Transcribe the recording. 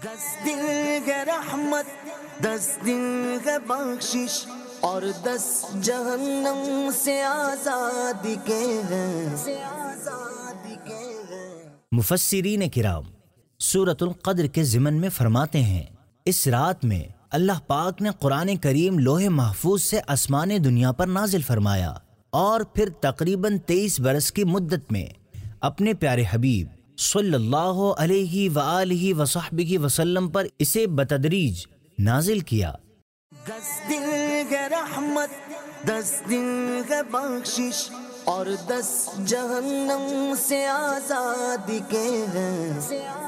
10 दिन है रहमत, 10 दिन है बख्शिश और 10 जहन्नम से आजादी के हैं। मुफस्सिरीन किराम सूरतुल क़द्र के ज़िमन में फरमाते हैं, इस रात में अल्लाह पाक ने कुरान करीम लोहे महफूज से आसमान दुनिया पर नाजिल फरमाया और फिर तकरीबन 23 बरस की मुद्दत में अपने प्यारे हबीब सल्लल्लाहु अलैहि व आलिहि व सहबिहि वसल्लम पर इसे बतदरीज नाजिल किया। 10 दिन है रहमत, 10 दिन है बख्शिश और 10 जहन्नम से आजादी के हैं।